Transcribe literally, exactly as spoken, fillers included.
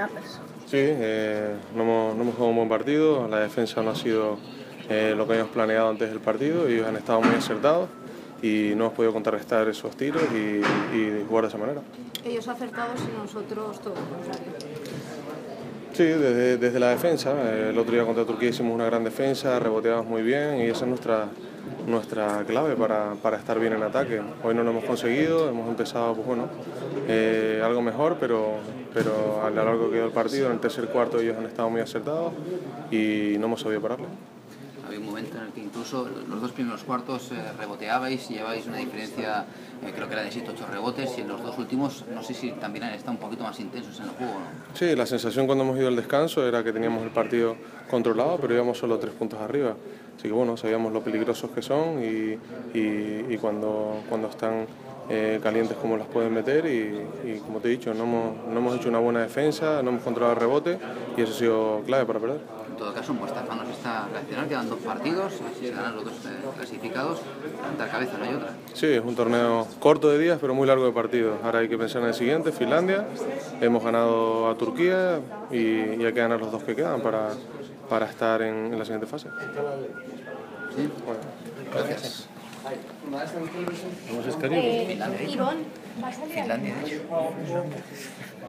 Charles. Sí, eh, no, hemos, no hemos jugado un buen partido, la defensa no ha sido eh, lo que habíamos planeado antes del partido, ellos han estado muy acertados y no hemos podido contrarrestar esos tiros y, y jugar de esa manera. Ellos acertados y nosotros todo lo contrario. Sí, desde, desde la defensa, el otro día contra Turquía hicimos una gran defensa, reboteamos muy bien y esa es nuestra, nuestra clave para, para estar bien en ataque. Hoy no lo hemos conseguido, hemos empezado pues bueno, eh, algo mejor, pero, pero a lo largo que quedó el partido, en el tercer cuarto ellos han estado muy acertados y no hemos sabido pararle. Había un momento en el que incluso los dos primeros cuartos eh, reboteabais y llevabais una diferencia, eh, creo que era de siete ocho rebotes, y en los dos últimos no sé si también han estado un poquito más intensos en el juego, ¿no? Sí, la sensación cuando hemos ido al descanso era que teníamos el partido controlado, pero íbamos solo tres puntos arriba. Así que bueno, sabíamos lo peligrosos que son y, y, y cuando, cuando están eh, calientes cómo las pueden meter y, y como te he dicho, no hemos, no hemos hecho una buena defensa, no hemos controlado el rebote y eso ha sido clave para perder. En todo caso, en vuestras manos está reaccionar, quedan dos partidos, si se ganan los dos eh, clasificados, levantar cabeza, no hay otra. Sí, es un torneo corto de días, pero muy largo de partidos. Ahora hay que pensar en el siguiente, Finlandia. Hemos ganado a Turquía y, y hay que ganar los dos que quedan para, para estar en, en la siguiente fase. Sí, bueno, gracias. Eh, Ivonne, ¿vas a Finlandia, de hecho.